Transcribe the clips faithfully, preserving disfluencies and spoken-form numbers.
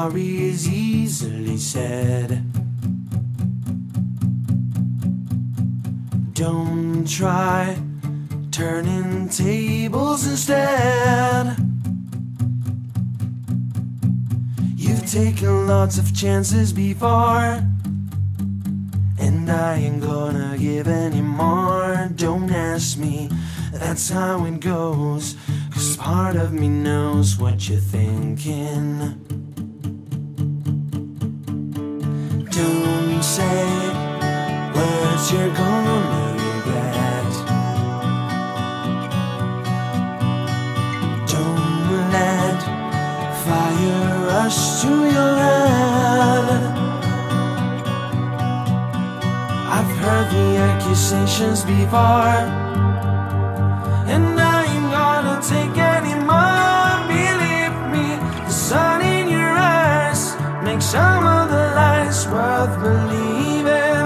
sorry is easily said. Don't try turning tables instead. You've taken lots of chances before, and I ain't gonna give any more. Don't ask me, that's how it goes, 'cause part of me knows what you're thinking. Don't say words you're gonna regret. Don't let fire rush to your head. I've heard the accusations before, and I ain't gonna take any more. Believe me, the sun in your eyes makes some of the lies worth believing.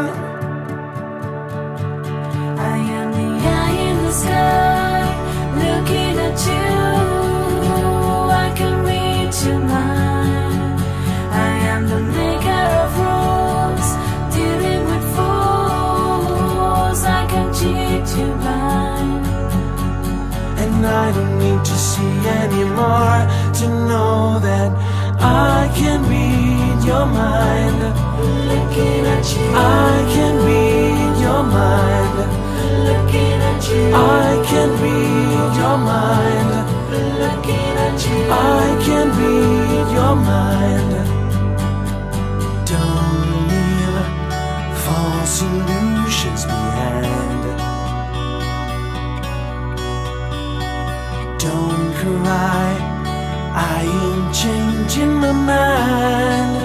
I am the eye in the sky, looking at you. I can read your mind. I am the maker of rules, dealing with fools. I can cheat you blind. And I don't need to see anymore to know that I can read your mind. Looking at you, I can read your mind. looking at you, I can read your mind. looking at you. I can read your mind. Don't leave false illusions behind. Don't cry, I ain't changing my mind.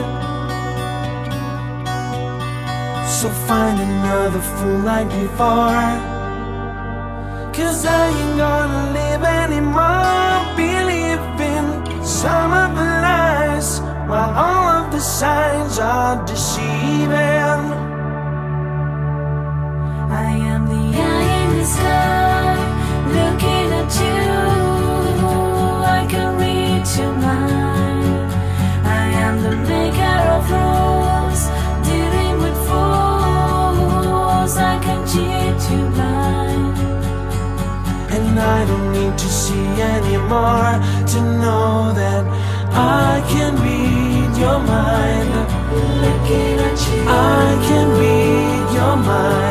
So find another fool like before, 'cause I ain't gonna live anymore believing some of the lies, while all of the signs are deceiving. I am the eye in the sky, looking at you. I can read your mind. I am the maker of rules, dealing with fools. I can cheat you blind. And I don't need to see anymore to know that I can read your mind. Looking at you, I can read your mind.